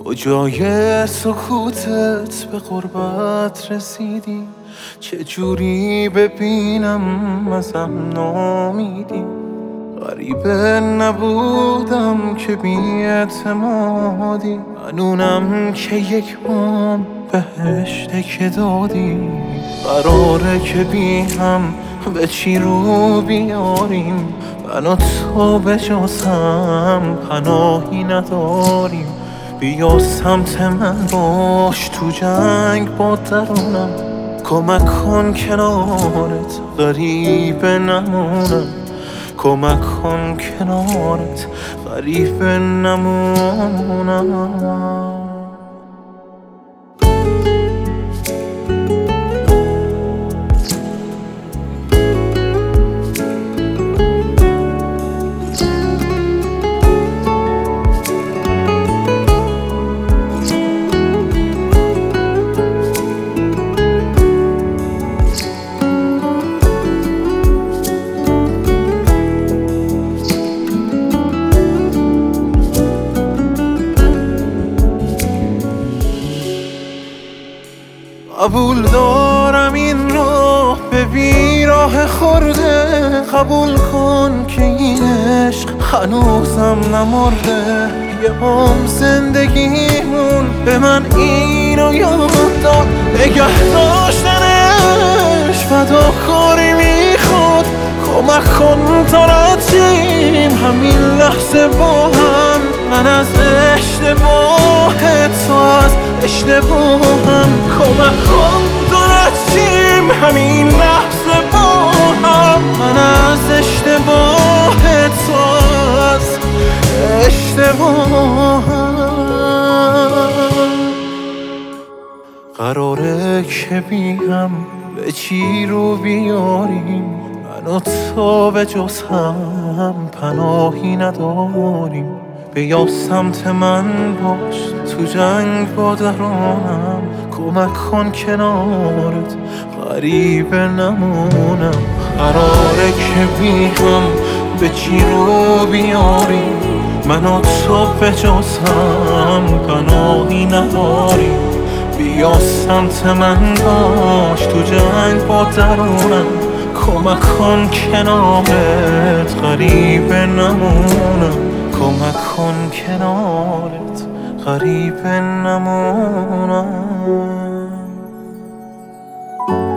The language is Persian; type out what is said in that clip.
کجای سکوتت به قربت رسیدی؟ چجوری ببینم ازم نامیدی؟ غریبه نبودم که بی‌اعتمادی، منونم که یک مام بهشته که دادی. قراره که بی هم به چی رو بیاریم، من و تو به جز هم پناهی نداریم. بیا سمت من باش تو جنگ با درونم، کمک کن کنارت غریبه نمونم. کمک کن کنارت غریبه نمونم. قبول دارم این راه به بیراه خورده، قبول کن که این عشق هنوزم نمرده. یه عمر زندگیمون به من اینو یاد داد، نگه داشتنش فداکاری میخواد. کمک کن تا رد همین لحظه با هم، من از اشتباهت تو از اشتباهم. کمک کن تا رد همین لحظه با هم، من از اشتباهت تو از اشتباهم. قراره که بیم به چی رو بیاریم، من و تو به جز هم پناهی نداریم. بیا سمت من باش تو جنگ با درونم، کمک کن کنارت غریبه نمونم. قراره که بی هم به چی رو بیاریم، من و تو به جز هم پناهی نداریم. بیا سمت من باش تو جنگ با درونم، کمک کن کنارت غریبه نمونم. کمک کن کنارت غریبه نمونم.